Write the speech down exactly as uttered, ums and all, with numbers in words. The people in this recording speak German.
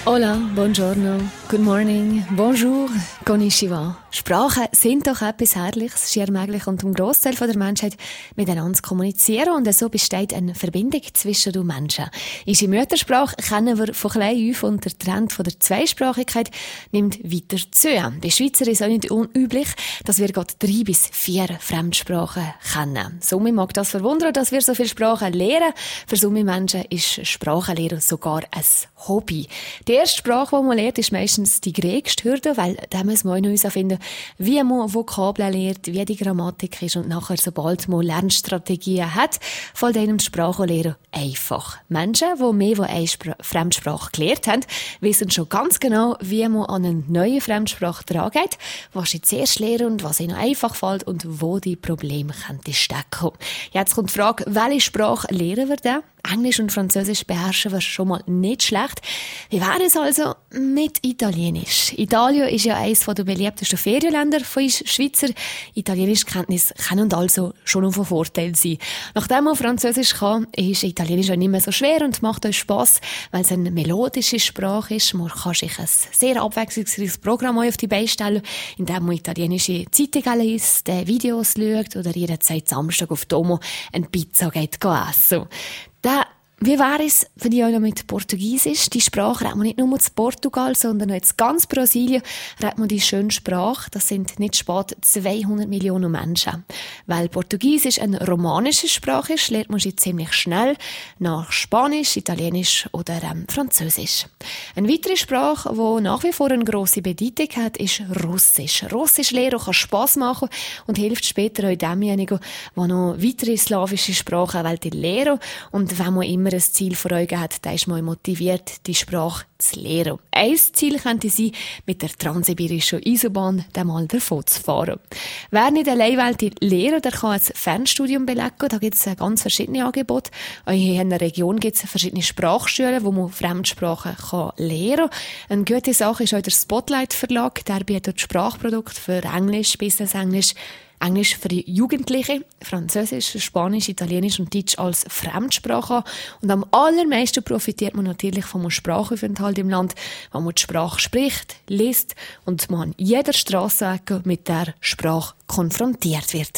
Hola, buongiorno, good morning, bonjour, konnichiwa. Sprachen sind doch etwas Herrliches, schier möglich und um Grossteil der Menschheit miteinander zu kommunizieren und so besteht eine Verbindung zwischen den Menschen. Unsere Muttersprache kennen wir von klein auf und der Trend von der Zweisprachigkeit nimmt weiter zu. Bei Schweizer ist es auch nicht unüblich, dass wir gerade drei bis vier Fremdsprachen kennen. Somit mag das verwundern, dass wir so viele Sprachen lernen. Für somme Menschen ist Sprachenlehre sogar ein Hobby. Die erste Sprache, die man lernt, ist meistens die größte Hürde, weil da muss man noch herausfinden, wie man Vokabeln lernt, wie die Grammatik ist und nachher, sobald man Lernstrategien hat, fällt einem die Sprachenlehre einfach. Menschen, die mehr als eine Spr- Fremdsprache gelernt haben, wissen schon ganz genau, wie man an eine neue Fremdsprache drangeht, was sie zuerst lernen und was ihnen einfach fällt und wo die Probleme könnten stecken. Jetzt kommt die Frage, welche Sprache lernen wir denn? Englisch und Französisch beherrschen wir schon mal nicht schlecht. Wie wäre es also mit Italienisch? Italien ist ja eines der beliebtesten Ferienländer von uns Schweizer. Italienische Kenntnisse können also schon noch von Vorteil sein. Nachdem man Französisch kann, ist Italienisch auch nicht mehr so schwer und macht euch Spass, weil es eine melodische Sprache ist. Man kann sich ein sehr abwechslungsreiches Programm auf die Beine stellen, indem man italienische Zeitungen liest, Videos schaut oder jederzeit Samstag auf Domo eine Pizza geht essen. Da, wie wäre es, wenn ich auch noch mit Portugiesisch? Die Sprache redet man nicht nur in Portugal, sondern auch in ganz Brasilien redet man die schöne Sprache. Das sind nicht spät zweihundert Millionen Menschen. Weil Portugiesisch eine romanische Sprache ist, lernt man sie ziemlich schnell nach Spanisch, Italienisch oder ähm, Französisch. Eine weitere Sprache, die nach wie vor eine grosse Bedeutung hat, ist Russisch. Russisch lernen kann Spass machen und hilft später auch demjenigen, die noch weitere slawische Sprachen lernen. Und wenn man immer ein Ziel vor Augen hat, dann ist man motiviert, die Sprache zu lernen. Ein Ziel könnte sein, mit der transsibirischen Eisenbahn mal davon zu fahren. Wer nicht allein will lernen, der kann ein Fernstudium belegen. Da gibt es ganz verschiedene Angebote. Auch hier in der Region gibt es verschiedene Sprachschulen, wo man Fremdsprachen kann lernen kann. Eine gute Sache ist auch der Spotlight Verlag. Der bietet Sprachprodukte für Englisch, Business Englisch, Englisch für die Jugendlichen, Französisch, Spanisch, Italienisch und Deutsch als Fremdsprache an. Und am allermeisten profitiert man natürlich vom Sprachaufenthalt im Land, wo man die Sprache spricht, liest und man an jeder Strassenecke mit der Sprache konfrontiert wird.